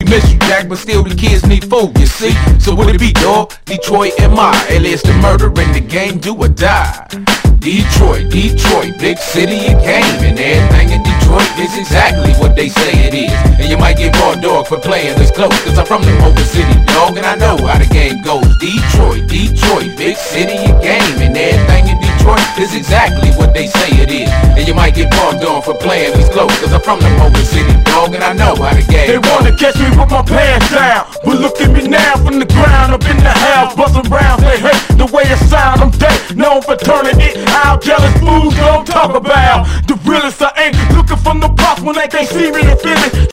miss you, Jack, but still the kids need food, you see? So would it be, dog? Detroit MI, alias the murder in the game, do or die. Detroit, big city of game, and everything in Detroit is exactly what they say it is. And you might get raw, dog, for playing this close, cause I'm from the Motor City, dog, and I know how the game goes. Detroit, big city of game, and everything in Detroit is exactly what they say it is. And you might get raw, dog, for playing this close, cause I'm from the Motor City, dog, and I know how the game goes. They wanna catch me with my pants down, but look at me now from the ground up in the house, buzzing round. They hate the way it sound. I'm dead, known for turning it out. Jealous fools don't talk about the realest. I ain't looking from the box when they can't see me and feel me.